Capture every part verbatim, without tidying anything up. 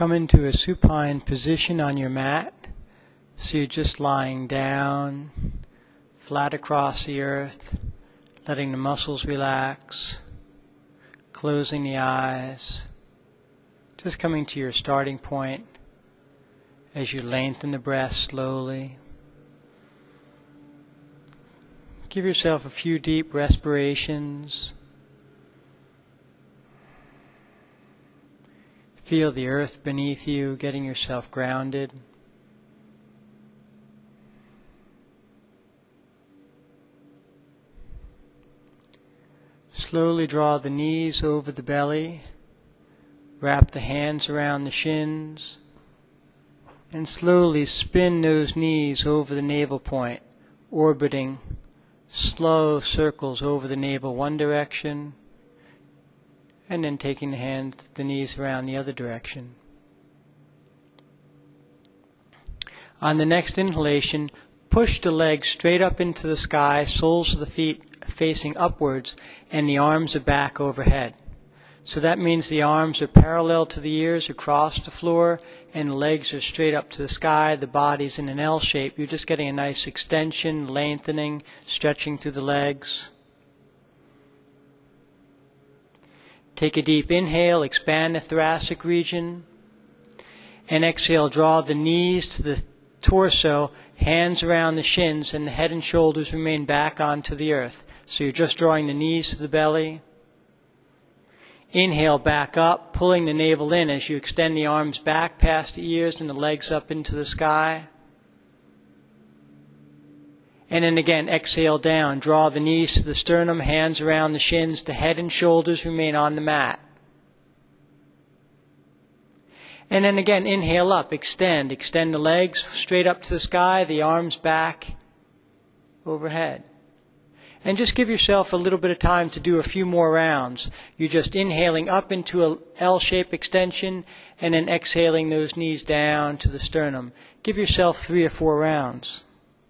Come into a supine position on your mat. So you're just lying down, flat across the earth, letting the muscles relax, closing the eyes, just coming to your starting point as you lengthen the breath slowly. Give yourself a few deep respirations. Feel the earth beneath you, getting yourself grounded. Slowly draw the knees over the belly, wrap the hands around the shins, and slowly spin those knees over the navel point, orbiting slow circles over the navel one direction, and then taking the hands, the knees around the other direction. On the next inhalation, push the legs straight up into the sky, soles of the feet facing upwards, and the arms are back overhead. So that means the arms are parallel to the ears across the floor, and the legs are straight up to the sky. The body's in an L shape. You're just getting a nice extension, lengthening, stretching through the legs. Take a deep inhale, expand the thoracic region, and exhale, draw the knees to the torso, hands around the shins, and the head and shoulders remain back onto the earth. So you're just drawing the knees to the belly. Inhale back up, pulling the navel in as you extend the arms back past the ears and the legs up into the sky. And then again, exhale down. Draw the knees to the sternum, hands around the shins. The head and shoulders remain on the mat. And then again, inhale up, extend. Extend the legs straight up to the sky, the arms back overhead. And just give yourself a little bit of time to do a few more rounds. You're just inhaling up into a L-shaped extension and then exhaling those knees down to the sternum. Give yourself three or four rounds.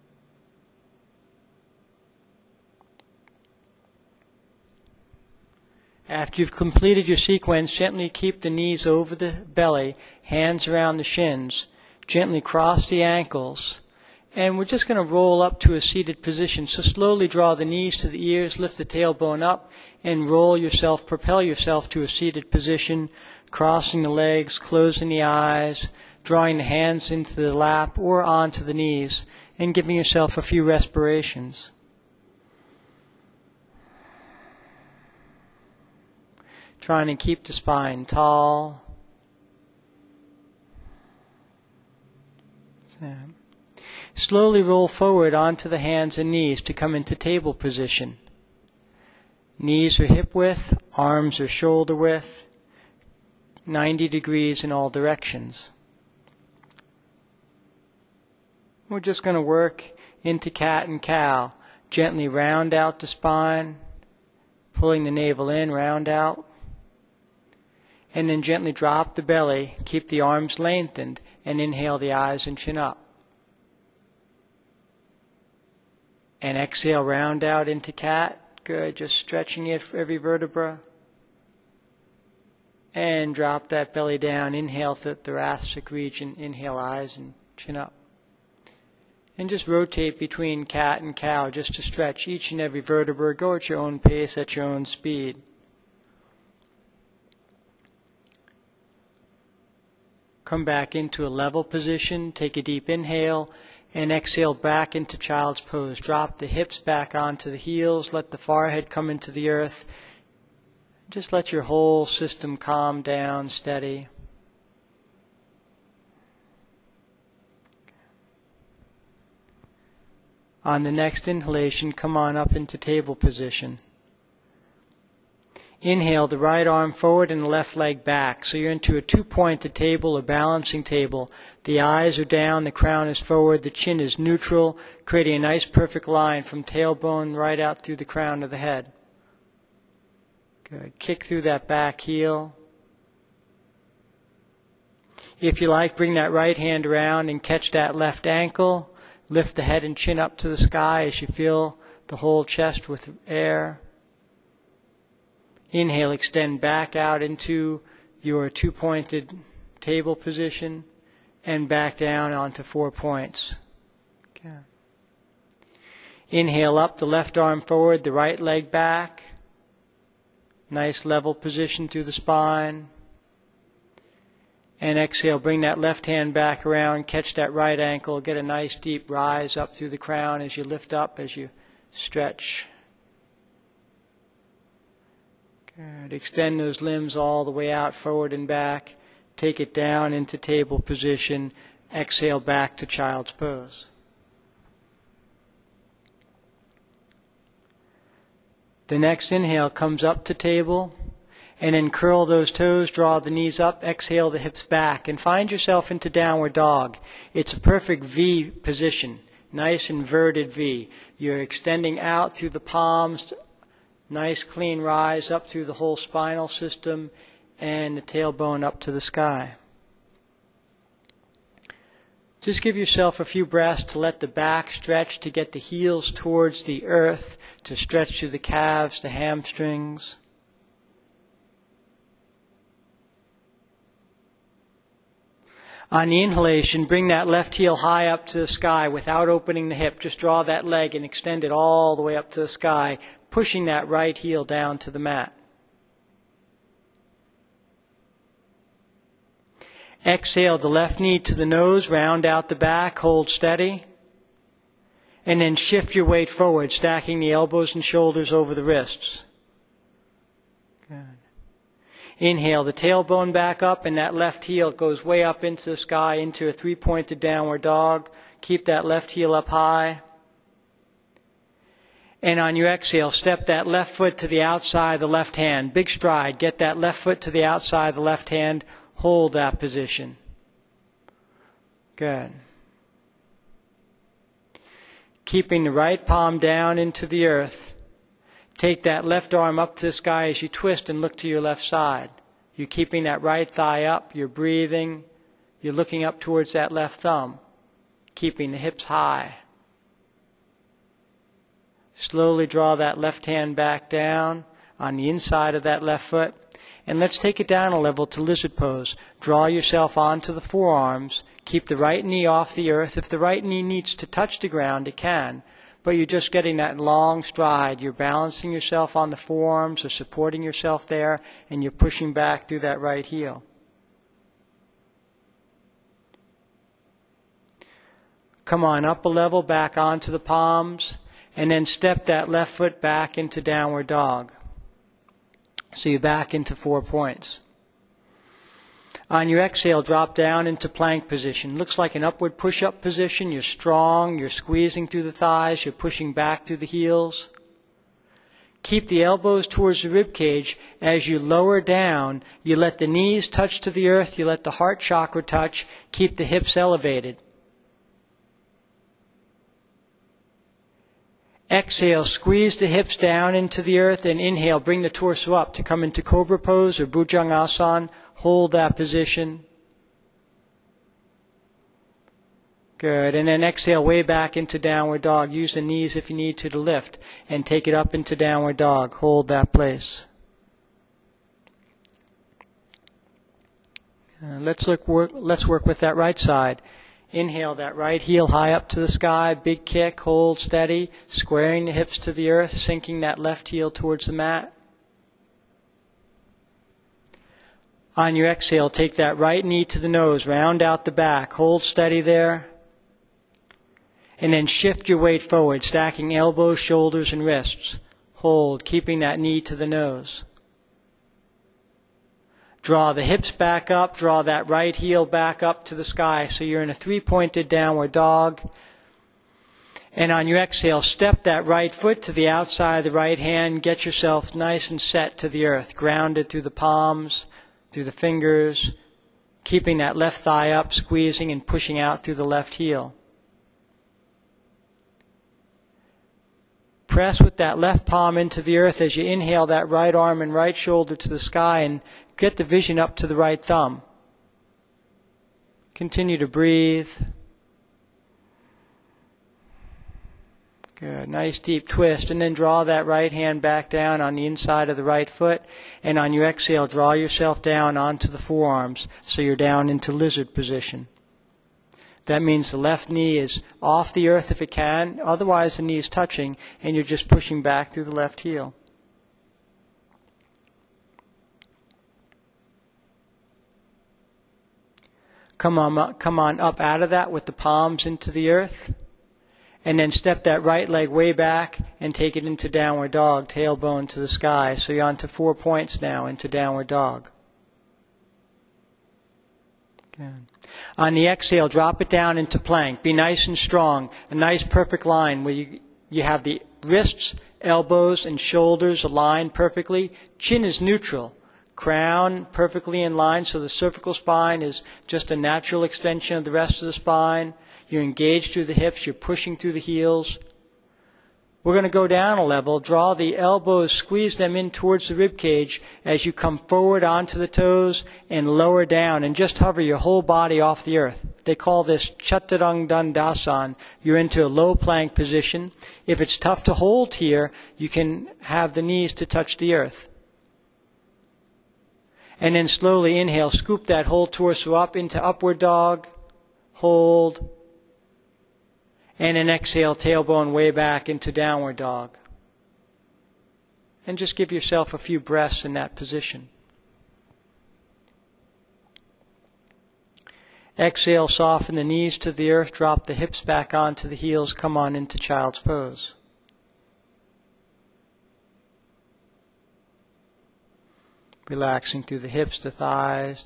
After you've completed your sequence, gently keep the knees over the belly, hands around the shins, gently cross the ankles, and we're just going to roll up to a seated position. So slowly draw the knees to the ears, lift the tailbone up, and roll yourself, propel yourself to a seated position, crossing the legs, closing the eyes, drawing the hands into the lap or onto the knees, and giving yourself a few respirations. Trying to keep the spine tall. Slowly roll forward onto the hands and knees to come into table position. Knees are hip width, arms are shoulder width, ninety degrees in all directions. We're just going to work into cat and cow. Gently round out the spine, pulling the navel in, round out. And then gently drop the belly, keep the arms lengthened, and inhale the eyes and chin up. And exhale, round out into cat. Good, just stretching it for every vertebra. And drop that belly down. Inhale the thoracic region. Inhale, eyes and chin up. And just rotate between cat and cow just to stretch each and every vertebra. Go at your own pace, at your own speed. Come back into a level position. Take a deep inhale. And exhale back into child's pose. Drop the hips back onto the heels. Let the forehead come into the earth. Just let your whole system calm down, steady. On the next inhalation, come on up into table position. Inhale the right arm forward and the left leg back. So you're into a two-pointed table, a balancing table. The eyes are down, the crown is forward, the chin is neutral, creating a nice perfect line from tailbone right out through the crown of the head. Good. Kick through that back heel. If you like, bring that right hand around and catch that left ankle. Lift the head and chin up to the sky as you fill the whole chest with air. Inhale, extend back out into your two-pointed table position, and back down onto four points. Okay. Inhale up, the left arm forward, the right leg back. Nice level position through the spine. And exhale, bring that left hand back around, catch that right ankle, get a nice deep rise up through the crown as you lift up, as you stretch. Good. Extend those limbs all the way out, forward and back. Take it down into table position. Exhale back to child's pose. The next inhale comes up to table. And then curl those toes, draw the knees up, exhale the hips back, and find yourself into downward dog. It's a perfect V position, nice inverted V. You're extending out through the palms, nice clean rise up through the whole spinal system, and the tailbone up to the sky. Just give yourself a few breaths to let the back stretch, to get the heels towards the earth, to stretch through the calves, the hamstrings. On the inhalation, bring that left heel high up to the sky without opening the hip. Just draw that leg and extend it all the way up to the sky, pushing that right heel down to the mat. Exhale the left knee to the nose, round out the back, hold steady. And then shift your weight forward, stacking the elbows and shoulders over the wrists. Good. Inhale the tailbone back up, and that left heel goes way up into the sky, into a three-pointed downward dog. Keep that left heel up high. And on your exhale, step that left foot to the outside of the left hand. Big stride. Get that left foot to the outside of the left hand. Hold that position. Good. Keeping the right palm down into the earth. Take that left arm up to the sky as you twist and look to your left side. You're keeping that right thigh up. You're breathing. You're looking up towards that left thumb. Keeping the hips high. Slowly draw that left hand back down on the inside of that left foot. And let's take it down a level to lizard pose. Draw yourself onto the forearms. Keep the right knee off the earth. If the right knee needs to touch the ground, it can. But you're just getting that long stride. You're balancing yourself on the forearms or supporting yourself there, and you're pushing back through that right heel. Come on up a level, back onto the palms, and then step that left foot back into downward dog. So you're back into four points. On your exhale, drop down into plank position. Looks like an upward push-up position. You're strong. You're squeezing through the thighs. You're pushing back through the heels. Keep the elbows towards the rib cage. As you lower down, you let the knees touch to the earth. You let the heart chakra touch. Keep the hips elevated. Exhale, squeeze the hips down into the earth, and inhale, bring the torso up to come into Cobra Pose or Bhujangasana. Hold that position. Good. And then exhale way back into downward dog. Use the knees if you need to to lift. And take it up into downward dog. Hold that place. Uh, let's, look, work, let's work with that right side. Inhale that right heel high up to the sky. Big kick. Hold steady. Squaring the hips to the earth. Sinking that left heel towards the mat. On your exhale, take that right knee to the nose, round out the back, hold steady there, and then shift your weight forward, stacking elbows, shoulders, and wrists. Hold, keeping that knee to the nose. Draw the hips back up, draw that right heel back up to the sky, so you're in a three-pointed downward dog. And on your exhale, step that right foot to the outside of the right hand, get yourself nice and set to the earth, grounded through the palms, through the fingers, keeping that left thigh up, squeezing and pushing out through the left heel. Press with that left palm into the earth as you inhale that right arm and right shoulder to the sky, and get the vision up to the right thumb. Continue to breathe. Good. Nice deep twist. And then draw that right hand back down on the inside of the right foot. And on your exhale, draw yourself down onto the forearms so you're down into lizard position. That means the left knee is off the earth if it can. Otherwise, the knee is touching, and you're just pushing back through the left heel. Come on, come on up out of that with the palms into the earth. And then step that right leg way back and take it into downward dog, tailbone to the sky. So you're on to four points now into downward dog. Good. On the exhale, drop it down into plank. Be nice and strong. A nice perfect line where you, you have the wrists, elbows, and shoulders aligned perfectly. Chin is neutral. Crown perfectly in line, so the cervical spine is just a natural extension of the rest of the spine. You're engaged through the hips. You're pushing through the heels. We're going to go down a level. Draw the elbows, squeeze them in towards the rib cage as you come forward onto the toes and lower down, and just hover your whole body off the earth. They call this Chaturanga. You're into a low plank position. If it's tough to hold here, you can have the knees to touch the earth. And then slowly inhale, scoop that whole torso up into upward dog. Hold. And then exhale, tailbone way back into downward dog. And just give yourself a few breaths in that position. Exhale, soften the knees to the earth, drop the hips back onto the heels, come on into child's pose. Relaxing through the hips, the thighs.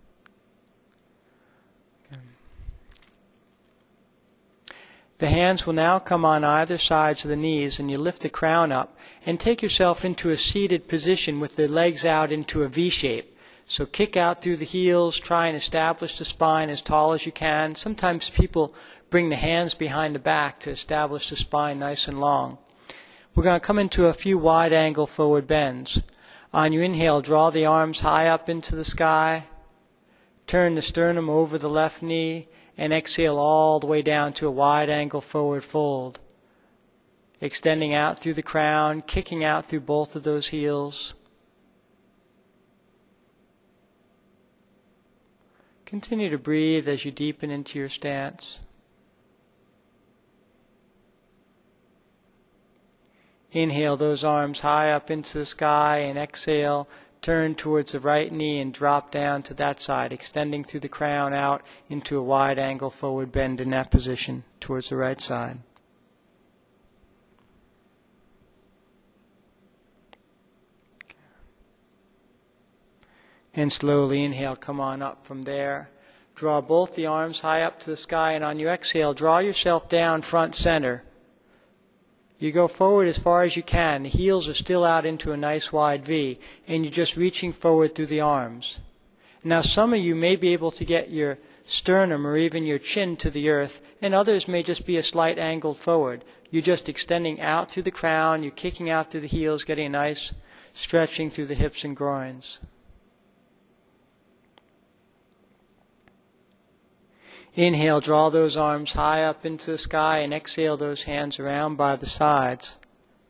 The hands will now come on either sides of the knees, and you lift the crown up and take yourself into a seated position with the legs out into a V shape. So kick out through the heels, try and establish the spine as tall as you can. Sometimes people bring the hands behind the back to establish the spine nice and long. We're going to come into a few wide angle forward bends. On your inhale, draw the arms high up into the sky. Turn the sternum over the left knee. And exhale all the way down to a wide angle forward fold. Extending out through the crown, kicking out through both of those heels. Continue to breathe as you deepen into your stance. Inhale those arms high up into the sky, and exhale. Turn towards the right knee and drop down to that side, extending through the crown out into a wide angle forward bend in that position towards the right side. And slowly inhale, come on up from there. Draw both the arms high up to the sky, and on your exhale, draw yourself down front center. You go forward as far as you can. The heels are still out into a nice wide V, and you're just reaching forward through the arms. Now some of you may be able to get your sternum or even your chin to the earth, and others may just be a slight angle forward. You're just extending out through the crown, you're kicking out through the heels, getting a nice stretching through the hips and groins. Inhale, draw those arms high up into the sky, and exhale those hands around by the sides.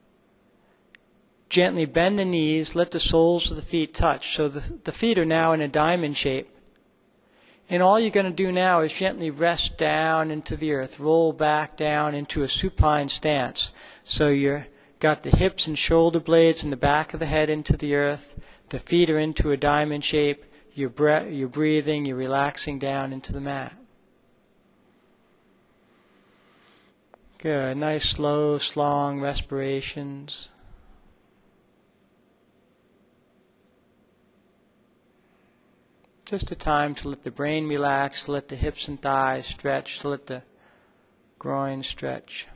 Gently bend the knees, let the soles of the feet touch. So the, the feet are now in a diamond shape. And all you're going to do now is gently rest down into the earth, roll back down into a supine stance. So you've got the hips and shoulder blades and the back of the head into the earth. The feet are into a diamond shape. You're, bre- you're breathing, you're relaxing down into the mat. Good. Nice, slow, long respirations. Just a time to let the brain relax, to let the hips and thighs stretch, to let the groin stretch.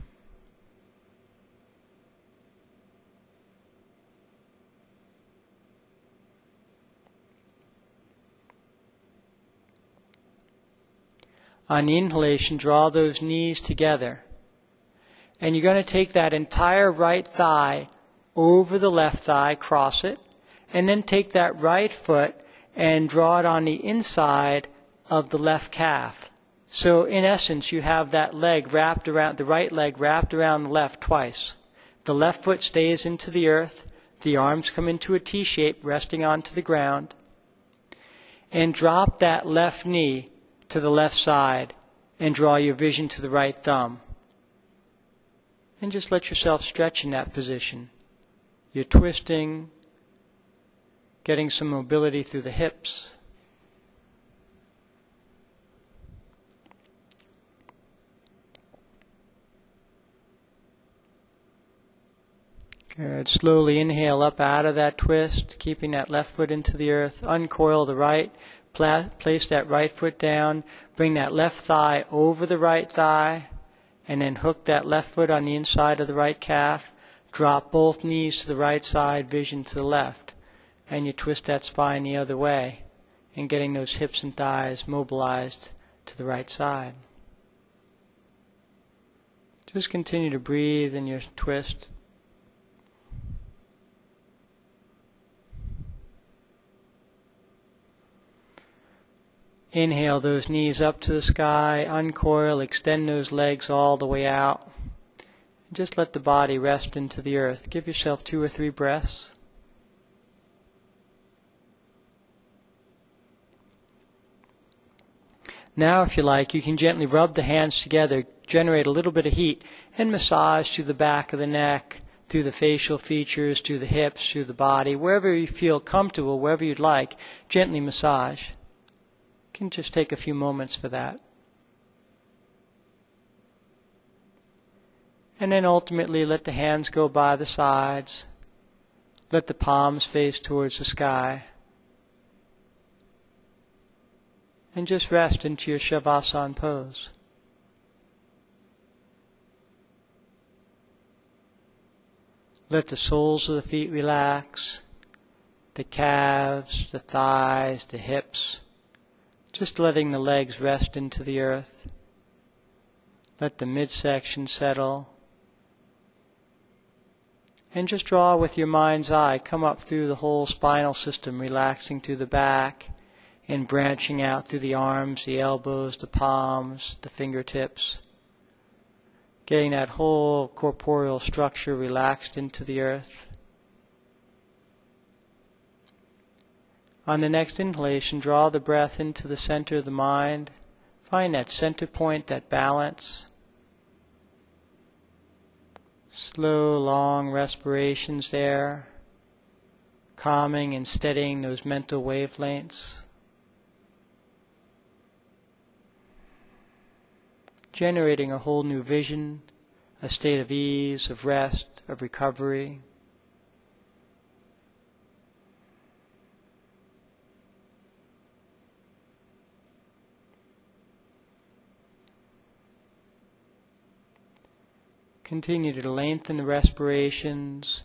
On the inhalation, draw those knees together. And you're going to take that entire right thigh over the left thigh, cross it, and then take that right foot and draw it on the inside of the left calf. So in essence, you have that leg wrapped around, the right leg wrapped around the left twice. The left foot stays into the earth. The arms come into a T shape, resting onto the ground. And drop that left knee to the left side and draw your vision to the right thumb. And just let yourself stretch in that position. You're twisting, getting some mobility through the hips. Good. Slowly inhale up out of that twist, keeping that left foot into the earth. Uncoil the right, pla- place that right foot down, bring that left thigh over the right thigh, and then hook that left foot on the inside of the right calf. Drop both knees to the right side, vision to the left. And you twist that spine the other way, and getting those hips and thighs mobilized to the right side. Just continue to breathe in your twist. Inhale those knees up to the sky, uncoil, extend those legs all the way out. Just let the body rest into the earth. Give yourself two or three breaths. Now, if you like, you can gently rub the hands together, generate a little bit of heat, and massage through the back of the neck, through the facial features, through the hips, through the body, wherever you feel comfortable, wherever you'd like, gently massage. You can just take a few moments for that. And then ultimately let the hands go by the sides. Let the palms face towards the sky. And just rest into your Shavasana pose. Let the soles of the feet relax, the calves, the thighs, the hips, just letting the legs rest into the earth. Let the midsection settle. And just draw with your mind's eye, come up through the whole spinal system, relaxing through the back and branching out through the arms, the elbows, the palms, the fingertips. Getting that whole corporeal structure relaxed into the earth. On the next inhalation, draw the breath into the center of the mind. Find that center point, that balance. Slow, long respirations there, calming and steadying those mental wavelengths. Generating a whole new vision, a state of ease, of rest, of recovery. Continue to lengthen the respirations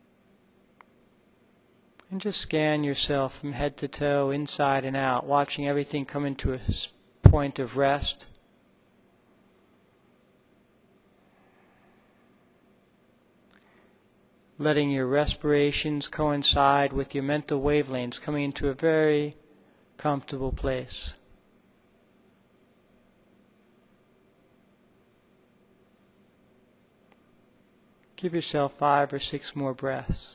and just scan yourself from head to toe, inside and out, watching everything come into a point of rest. Letting your respirations coincide with your mental wavelengths, coming into a very comfortable place. Give yourself five or six more breaths.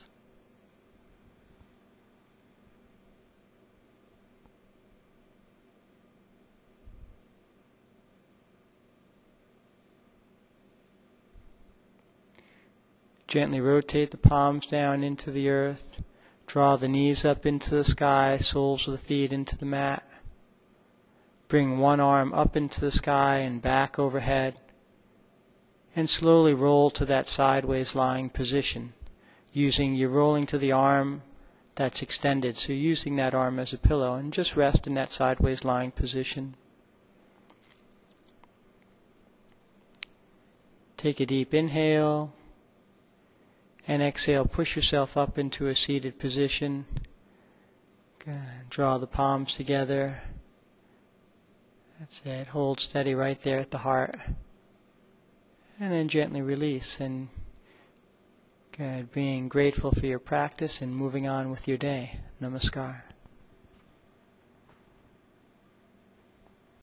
Gently rotate the palms down into the earth. Draw the knees up into the sky, soles of the feet into the mat. Bring one arm up into the sky and back overhead. And slowly roll to that sideways lying position, using your rolling to the arm that's extended. So using that arm as a pillow, and just rest in that sideways lying position. Take a deep inhale, and exhale. Push yourself up into a seated position. Good. Draw the palms together. That's it. Hold steady right there at the heart. And then gently release, and good, being grateful for your practice and moving on with your day. Namaskar.